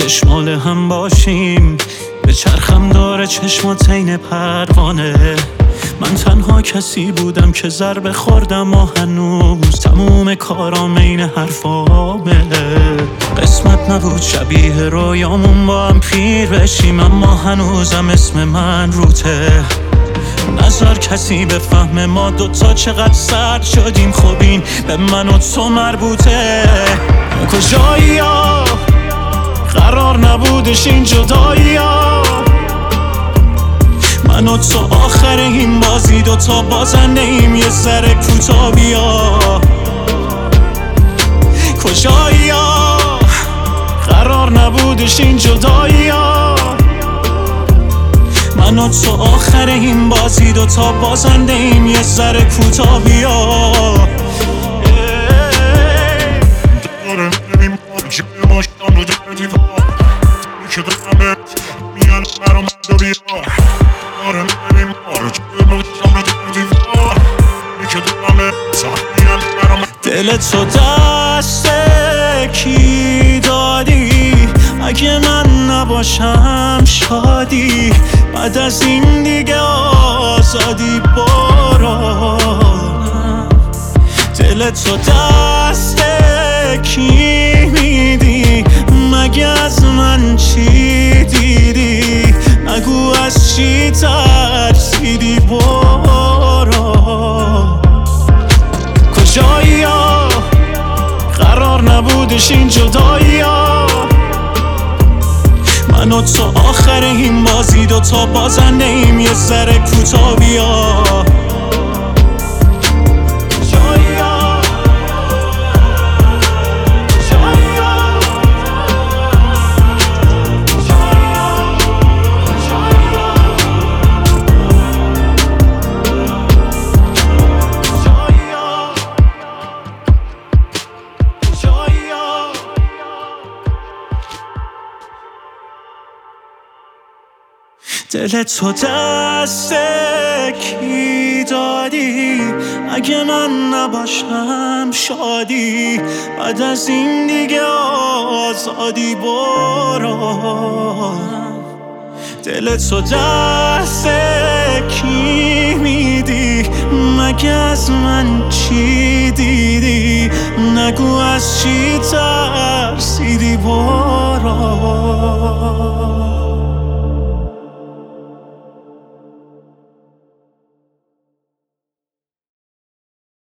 دشمال هم باشیم. به چرخم داره چشمات عین پروانه. من تنها کسی بودم که ضربه خوردم و هنوز تموم کارام عین حرفامه. قسمت نبود شبیه رویامون با هم پیر بشیم، اما هنوزم اسم من روته. نذار کسی بفهمه ما دوتا چقدر سرد شدیم. خب این به من و تو مربوطه. کجایی ها؟ قرار نبودش این جدایی ها. من و تو آخر این بازی دوتا بازنده ایم، یه ذره کوتاه بیا. کجایی ها؟ قرار نبودش این جدایی ها. من و تو آخر این بازی دوتا بازنده ایم، یه ذره کوتاه بیا. دل تو دست کی دادی؟ اگه من نباشم شادی، بعد از این دیگه آزادی برو. دل تو دست کی میدی؟ مگه از من چی دیدی؟ نگو از چی ترسیدی برو. کجایی ها؟ قرار نبودش این جدایی ها. من و تو آخر این بازی دوتا بازنده ایم، یه ذره کوتاه بیا. دل تو دست کی دادی؟ اگه من نباشم شادی، بعد از این دیگه آزادی برو. دل تو دست کی میدی؟ مگه از من چی دیدی؟ نگو از چی ترسیدی برو.